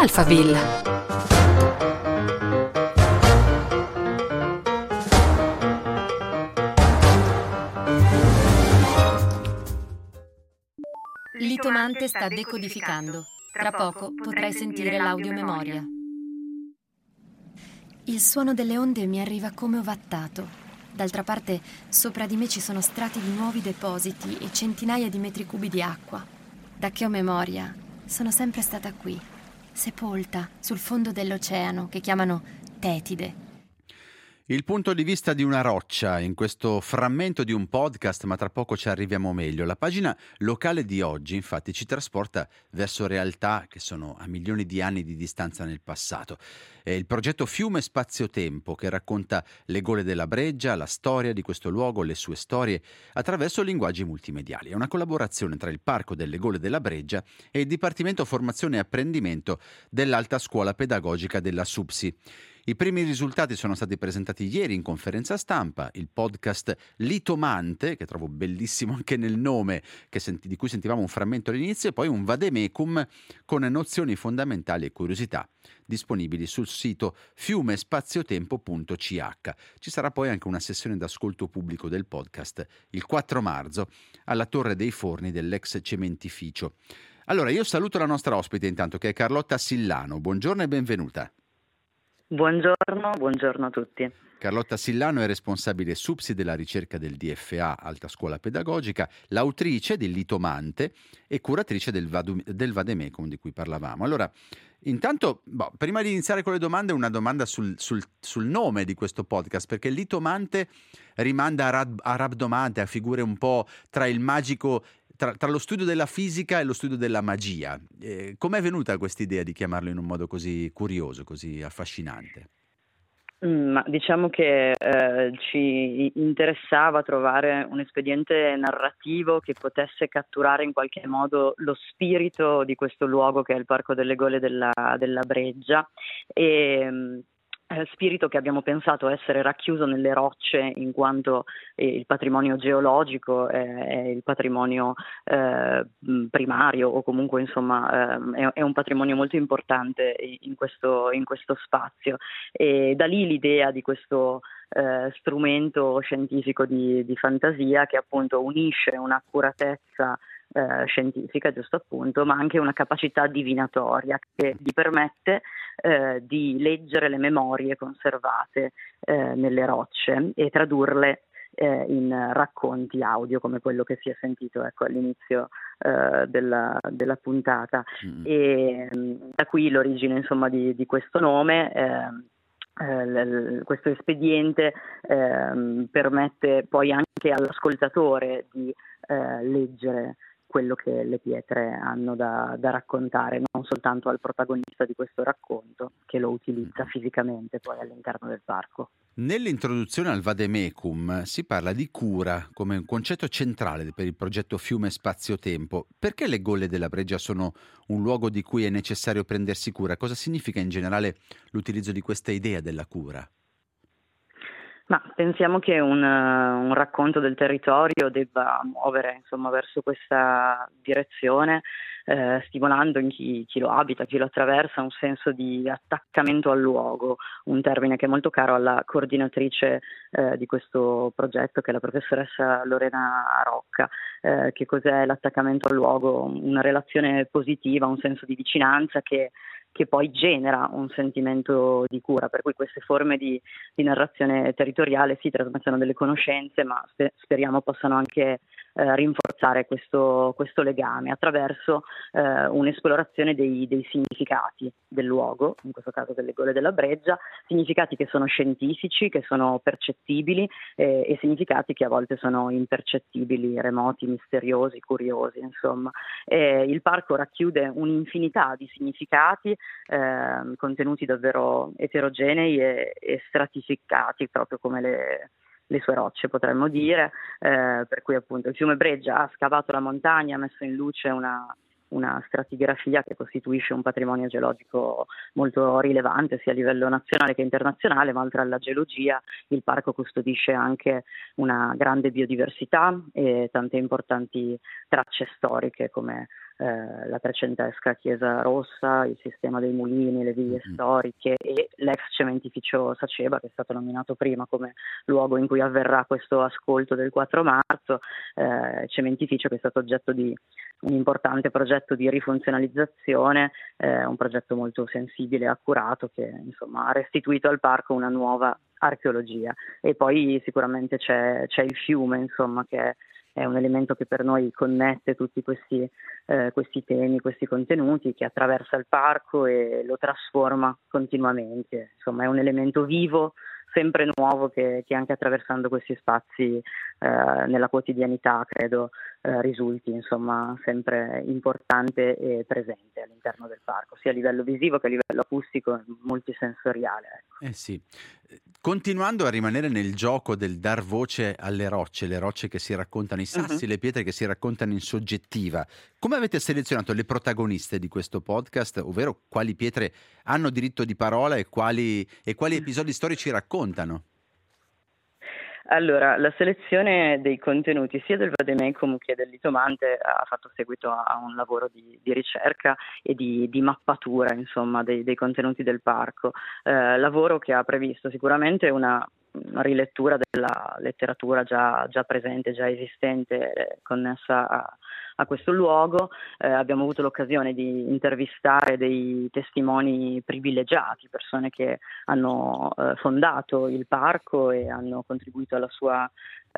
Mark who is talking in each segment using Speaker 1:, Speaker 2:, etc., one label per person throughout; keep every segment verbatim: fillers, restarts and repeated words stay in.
Speaker 1: Alphaville.
Speaker 2: Litomante sta decodificando. Tra poco potrai sentire l'audiomemoria.
Speaker 3: Il suono delle onde mi arriva come ovattato. D'altra parte, sopra di me ci sono strati di nuovi depositi e centinaia di metri cubi di acqua. Da che ho memoria, sono sempre stata qui, sepolta sul fondo dell'oceano che chiamano Tetide.
Speaker 4: Il punto di vista di una roccia in questo frammento di un podcast, ma tra poco ci arriviamo meglio. La pagina locale di oggi, infatti, ci trasporta verso realtà che sono a milioni di anni di distanza nel passato. È il progetto Fiume Spazio Tempo che racconta le gole della Breggia, la storia di questo luogo, le sue storie, attraverso linguaggi multimediali. È una collaborazione tra il Parco delle Gole della Breggia e il Dipartimento Formazione e Apprendimento dell'Alta Scuola Pedagogica della SUPSI. I primi risultati sono stati presentati ieri in conferenza stampa. Il podcast Litomante, che trovo bellissimo anche nel nome, che senti, di cui sentivamo un frammento all'inizio, e poi un vademecum con nozioni fondamentali e curiosità disponibili sul sito fiumespaziotempo punto c h. Ci sarà poi anche una sessione d'ascolto pubblico del podcast il quattro marzo alla Torre dei Forni dell'ex cementificio. Allora, io saluto la nostra ospite intanto, che è Carlotta Sillano. Buongiorno e benvenuta.
Speaker 5: Buongiorno, buongiorno a tutti.
Speaker 4: Carlotta Sillano è responsabile SUPSI della ricerca del D F A Alta Scuola Pedagogica, l'autrice di Litomante e curatrice del, Vadu- del Vademecum di cui parlavamo. Allora, intanto, boh, prima di iniziare con le domande, una domanda sul, sul, sul nome di questo podcast, perché Litomante rimanda a, rab- a rabdomante, a figure un po' tra il magico, tra, tra lo studio della fisica e lo studio della magia. Eh, com'è venuta questa idea di chiamarlo in un modo così curioso, così affascinante?
Speaker 5: Mm, Ma diciamo che eh, ci interessava trovare un espediente narrativo che potesse catturare in qualche modo lo spirito di questo luogo che è il Parco delle Gole della, della Breggia e mm, eh, spirito che abbiamo pensato essere racchiuso nelle rocce in quanto eh, il patrimonio geologico è, è il patrimonio eh, mh, primario o comunque insomma eh, è, è un patrimonio molto importante in questo, in questo spazio e da lì l'idea di questo eh, strumento scientifico di, di fantasia che appunto unisce un'accuratezza Eh, scientifica, giusto appunto, ma anche una capacità divinatoria che gli permette eh, di leggere le memorie conservate eh, nelle rocce e tradurle eh, in racconti audio come quello che si è sentito ecco, all'inizio eh, della, della puntata. Mm. E mh, da qui l'origine insomma di, di questo nome. Eh, Eh, l- questo espediente eh, permette poi anche all'ascoltatore di eh, leggere quello che le pietre hanno da, da raccontare, non soltanto al protagonista di questo racconto che lo utilizza fisicamente poi all'interno del parco.
Speaker 4: Nell'introduzione al Vademecum si parla di cura come un concetto centrale per il progetto Fiume Spazio Tempo. Perché le gole della Breggia sono un luogo di cui è necessario prendersi cura? Cosa significa in generale l'utilizzo di questa idea della cura?
Speaker 5: Ma pensiamo che un, un racconto del territorio debba muovere insomma verso questa direzione, eh, stimolando in chi, chi lo abita, chi lo attraversa, un senso di attaccamento al luogo, un termine che è molto caro alla coordinatrice eh, di questo progetto, che è la professoressa Lorena Rocca. Eh, che cos'è l'attaccamento al luogo? Una relazione positiva, un senso di vicinanza che che poi genera un sentimento di cura, per cui queste forme di, di narrazione territoriale si trasmettono delle conoscenze, ma spe- speriamo possano anche eh, rinforzare questo, questo legame attraverso eh, un'esplorazione dei, dei significati del luogo, in questo caso delle Gole della Breggia, significati che sono scientifici, che sono percettibili eh, e significati che a volte sono impercettibili, remoti, misteriosi, curiosi, insomma. Eh, il parco racchiude un'infinità di significati Eh, contenuti davvero eterogenei e, e stratificati, proprio come le, le sue rocce, potremmo dire, eh, per cui appunto il fiume Breggia ha scavato la montagna, ha messo in luce una, una stratigrafia che costituisce un patrimonio geologico molto rilevante sia a livello nazionale che internazionale, ma oltre alla geologia il parco custodisce anche una grande biodiversità e tante importanti tracce storiche come eh, la trecentesca Chiesa Rossa, il sistema dei mulini, le vie
Speaker 4: Mm.
Speaker 5: storiche e l'ex cementificio Saceba, che è stato nominato prima come luogo in cui avverrà questo ascolto del quattro marzo, eh, cementificio che è stato oggetto di un importante progetto di rifunzionalizzazione, eh, un progetto molto sensibile e accurato che insomma ha restituito al parco una nuova archeologia. E poi sicuramente c'è, c'è il fiume, insomma, che è, è un elemento che per noi connette tutti questi, eh, questi temi, questi contenuti, che attraversa il parco e lo trasforma continuamente. Insomma, è un elemento vivo, sempre nuovo, che, che anche attraversando questi spazi eh, nella quotidianità credo eh, risulti insomma sempre importante e presente all'interno del parco, sia a livello visivo che a livello acustico, multisensoriale. Ecco.
Speaker 4: Eh sì. Eh, Continuando a rimanere nel gioco del dar voce alle rocce, le rocce che si raccontano, i
Speaker 5: Mhm.
Speaker 4: sassi, le pietre che si raccontano in soggettiva, come avete selezionato le protagoniste di questo podcast, ovvero quali pietre hanno diritto di parola e quali, e quali episodi storici raccontano?
Speaker 5: Allora, la selezione dei contenuti sia del Vademecum che del Litomante ha fatto seguito a un lavoro di, di ricerca e di, di mappatura, insomma, dei, dei contenuti del parco. Eh, lavoro che ha previsto sicuramente una, una rilettura della letteratura già, già presente, già esistente, eh, connessa a, a questo luogo. Eh, abbiamo avuto l'occasione di intervistare dei testimoni privilegiati, persone che hanno eh, fondato il parco e hanno contribuito alla sua, eh,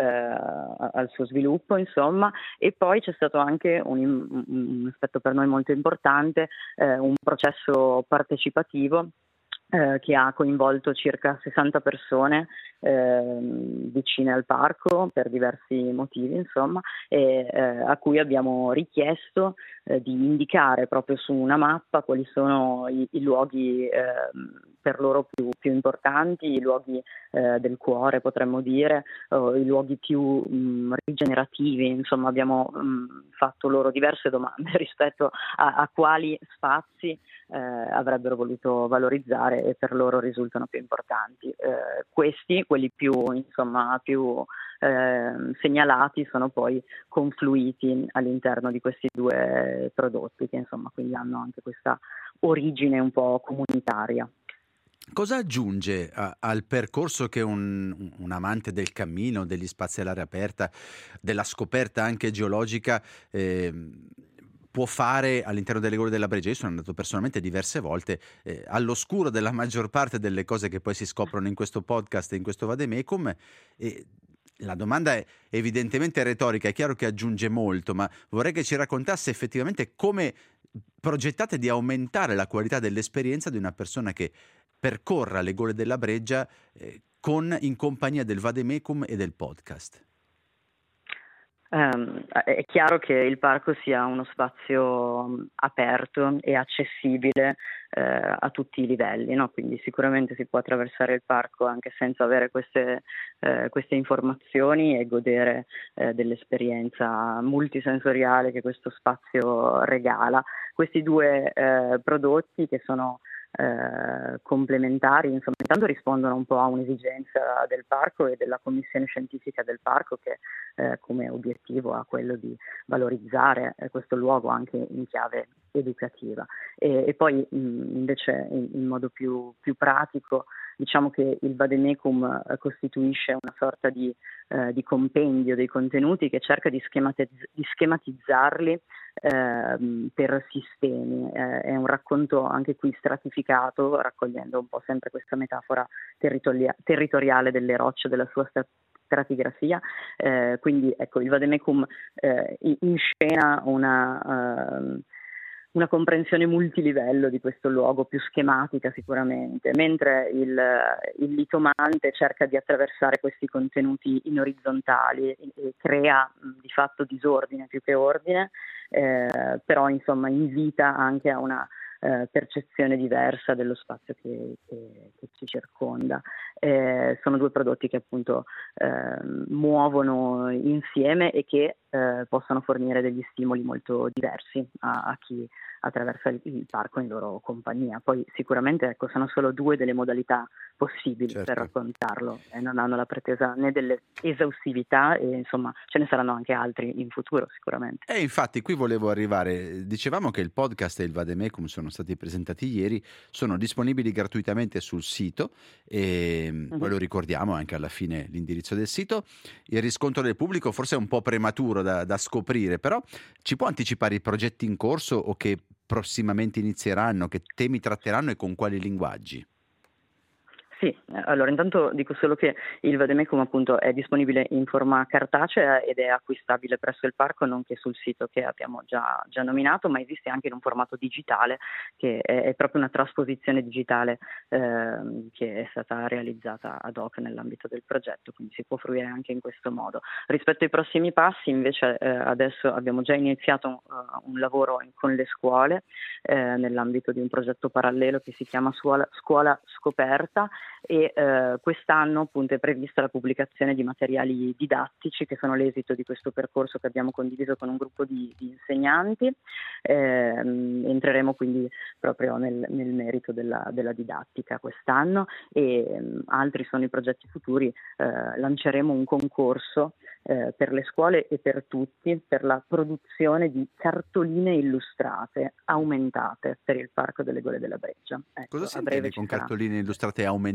Speaker 5: al suo sviluppo, insomma, e poi c'è stato anche un, un aspetto per noi molto importante, eh, un processo partecipativo eh, che ha coinvolto circa sessanta persone eh, vicine al parco per diversi motivi, insomma, e eh, a cui abbiamo richiesto eh, di indicare proprio su una mappa quali sono i, i luoghi eh, per loro più, più importanti, i luoghi eh, del cuore, potremmo dire, o i luoghi più mh, rigenerativi. Insomma, abbiamo mh, fatto loro diverse domande rispetto a, a quali spazi eh, avrebbero voluto valorizzare e per loro risultano più importanti. Eh, questi, quelli più, insomma, più eh, segnalati, sono poi confluiti all'interno di questi due prodotti, che insomma quindi hanno anche questa origine un po' comunitaria.
Speaker 4: Cosa aggiunge a- al percorso che un, un amante del cammino, degli spazi all'aria aperta, della scoperta anche geologica ehm, può fare all'interno delle Gole della Breggia? Io sono andato personalmente diverse volte eh, all'oscuro della maggior parte delle cose che poi si scoprono in questo podcast e in questo Vademecum, e la domanda è evidentemente retorica, è chiaro che aggiunge molto, ma vorrei che ci raccontasse effettivamente come progettate di aumentare la qualità dell'esperienza di una persona che percorra le Gole della Breggia eh, con, in compagnia del Vademecum e del podcast.
Speaker 5: Um, è chiaro che il parco sia uno spazio um, aperto e accessibile eh, a tutti i livelli, no? Quindi sicuramente si può attraversare il parco anche senza avere queste, eh, queste informazioni e godere eh, dell'esperienza multisensoriale che questo spazio regala. Questi due eh, prodotti, che sono Eh, complementari, insomma, intanto rispondono un po' a un'esigenza del parco e della commissione scientifica del parco, che eh, come obiettivo ha quello di valorizzare eh, questo luogo anche in chiave educativa. E, e poi mh, invece in, in modo più, più pratico, diciamo che il Vademecum eh, costituisce una sorta di, eh, di compendio dei contenuti che cerca di, schematizz- di schematizzarli eh, per sistemi. Eh, è un racconto anche qui stratificato, raccogliendo un po' sempre questa metafora territoria- territoriale delle rocce, della sua stra- stratigrafia. Eh, quindi ecco, il Vademecum eh, inscena una... Uh, una comprensione multilivello di questo luogo, più schematica sicuramente, mentre il, il Litomante cerca di attraversare questi contenuti in orizzontali e, e crea mh, di fatto disordine più che ordine, eh, però insomma invita anche a una eh, percezione diversa dello spazio che, che, che ci circonda. Eh, sono due prodotti che appunto eh, muovono insieme e che eh, possano fornire degli stimoli molto diversi a, a chi attraversa il, il parco in loro compagnia. Poi sicuramente, ecco, sono solo due delle modalità possibili
Speaker 4: Certo.
Speaker 5: per raccontarlo e non hanno la pretesa né dell'esaustività, e insomma ce ne saranno anche altri in futuro sicuramente.
Speaker 4: E infatti qui volevo arrivare, dicevamo che il podcast e il Vademecum sono stati presentati ieri, sono disponibili gratuitamente sul sito e mm-hmm. poi lo ricordiamo anche alla fine l'indirizzo del sito. Il riscontro del pubblico forse è un po' prematuro da, da scoprire, però ci può anticipare i progetti in corso o che prossimamente inizieranno, che temi tratteranno e con quali linguaggi?
Speaker 5: Sì, allora intanto dico solo che il Vademecum appunto è disponibile in forma cartacea ed è acquistabile presso il parco, nonché sul sito che abbiamo già, già nominato, ma esiste anche in un formato digitale che è, è proprio una trasposizione digitale eh, che è stata realizzata ad hoc nell'ambito del progetto, quindi si può fruire anche in questo modo. Rispetto ai prossimi passi invece eh, adesso abbiamo già iniziato un, uh, un lavoro con le scuole eh, nell'ambito di un progetto parallelo che si chiama Scuola, Scuola Scoperta, e eh, quest'anno appunto è prevista la pubblicazione di materiali didattici che sono l'esito di questo percorso che abbiamo condiviso con un gruppo di, di insegnanti. Eh, entreremo quindi proprio nel, nel merito della, della didattica quest'anno e um, altri sono i progetti futuri. Eh, lanceremo un concorso eh, per le scuole e per tutti per la produzione di cartoline illustrate aumentate per il Parco delle Gole della Breccia. Ecco,
Speaker 4: Cosa si
Speaker 5: a breve
Speaker 4: intende con
Speaker 5: sarà.
Speaker 4: cartoline illustrate aumentate?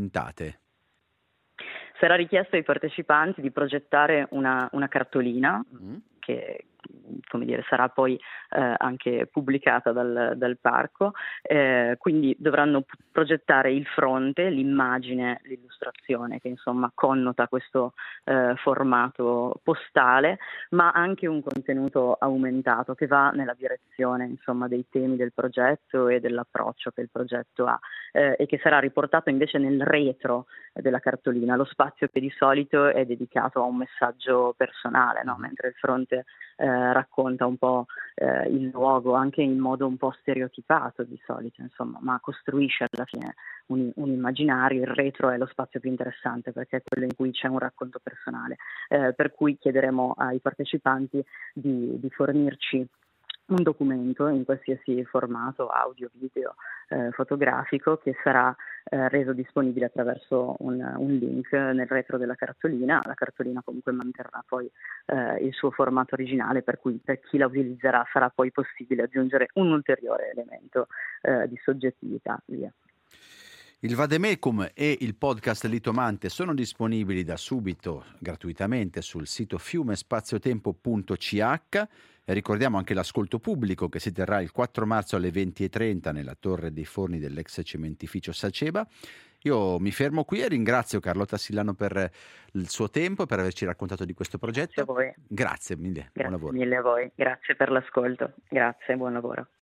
Speaker 5: Sarà richiesto ai partecipanti di progettare una, una cartolina mm. che, come dire, sarà poi eh, anche pubblicata dal, dal parco, eh, quindi dovranno p- progettare il fronte, l'immagine, l'illustrazione che insomma connota questo eh, formato postale, ma anche un contenuto aumentato che va nella direzione insomma dei temi del progetto e dell'approccio che il progetto ha, eh, e che sarà riportato invece nel retro della cartolina, lo spazio che di solito è dedicato a un messaggio personale, no? Mentre il fronte eh, racconta un po' eh, il luogo anche in modo un po' stereotipato di solito, insomma, ma costruisce alla fine un, un immaginario. Il retro è lo spazio più interessante perché è quello in cui c'è un racconto personale, eh, per cui chiederemo ai partecipanti di, di fornirci un documento in qualsiasi formato, audio, video, eh, fotografico, che sarà eh, reso disponibile attraverso un, un link nel retro della cartolina. La cartolina comunque manterrà poi eh, il suo formato originale, per cui per chi la utilizzerà sarà poi possibile aggiungere un ulteriore elemento eh, di soggettività. Via.
Speaker 4: Il Vademecum e il podcast Litomante sono disponibili da subito gratuitamente sul sito fiumespaziotempo punto c h. E ricordiamo anche l'ascolto pubblico che si terrà il quattro marzo alle venti e trenta nella Torre dei Forni dell'ex cementificio Saceba. Io mi fermo qui e ringrazio Carlotta Sillano per il suo tempo e per averci raccontato di questo progetto.
Speaker 5: Grazie a voi.
Speaker 4: Grazie mille,
Speaker 5: Grazie
Speaker 4: buon lavoro.
Speaker 5: mille a voi, grazie per l'ascolto, grazie, buon lavoro.